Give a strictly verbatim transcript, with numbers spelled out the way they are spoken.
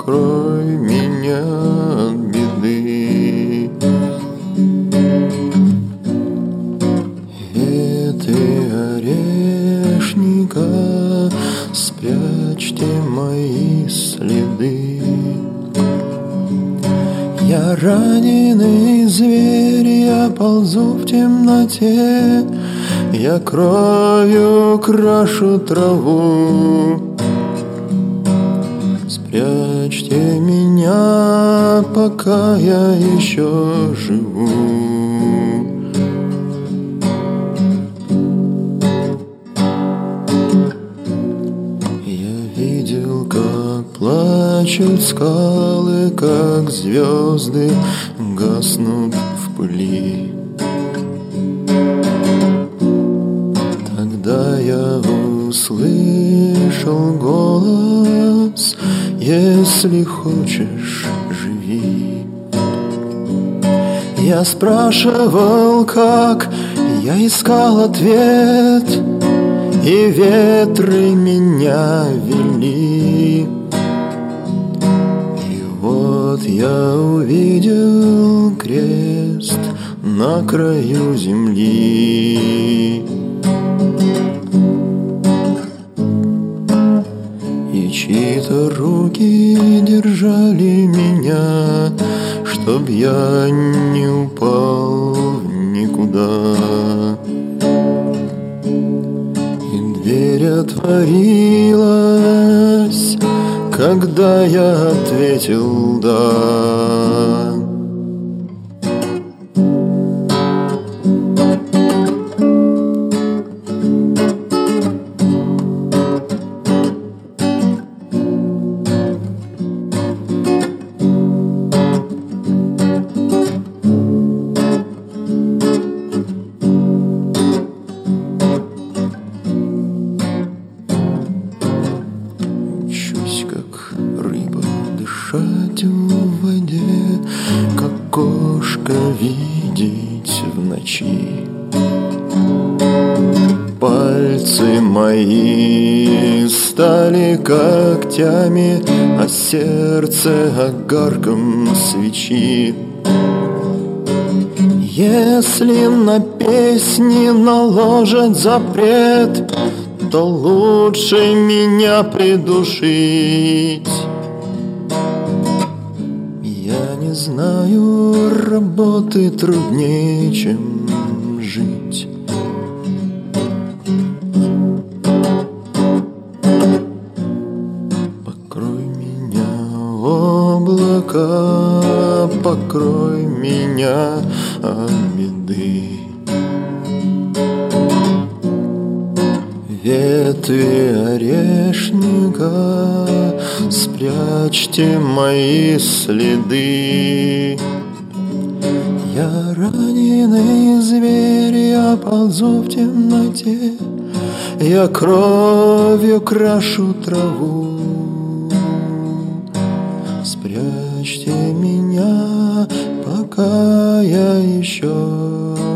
покрой меня от беды. Ветви орешника, спрячьте мои следы. Я раненый зверь, я ползу в темноте, я кровью крашу траву. Спрячьте меня, пока я еще живу. Я видел, как плачут скалы, как звезды гаснут в пыли. Тогда я услышал голос: если хочешь, живи. Я спрашивал, как, я искал ответ, и ветры меня вели. И вот я увидел крест на краю земли. И чьи-то руки держали меня, чтоб я не упал никуда. И дверь отворилась, когда я ответил «да». Как рыба дышать в воде, как кошка видеть в ночи. Пальцы мои стали когтями, а сердце огарком свечи. Если на песни наложат запрет, то лучше меня придушить. Я не знаю работы труднее, чем жить. Покрой меня, облака, покрой меня от беды. Ветви орешника, спрячьте мои следы. Я раненый зверь, я ползу в темноте, я кровью крашу траву. Спрячьте меня, пока я еще